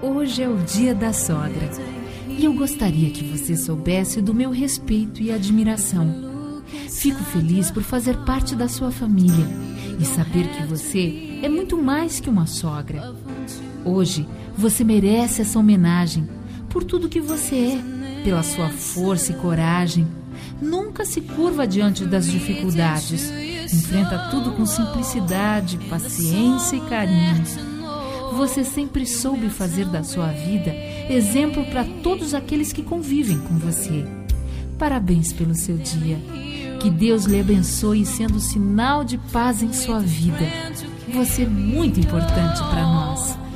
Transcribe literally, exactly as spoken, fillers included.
Hoje é o dia da sogra e eu gostaria que você soubesse do meu respeito e admiração. Fico feliz por fazer parte da sua família e saber que você é muito mais que uma sogra. Hoje você merece essa homenagem por tudo que você é, pela sua força e coragem. Nunca se curva diante das dificuldades. Enfrenta tudo com simplicidade, paciência e carinho. Você sempre soube fazer da sua vida exemplo para todos aqueles que convivem com você. Parabéns pelo seu dia. Que Deus lhe abençoe sendo sinal de paz em sua vida. Você é muito importante para nós.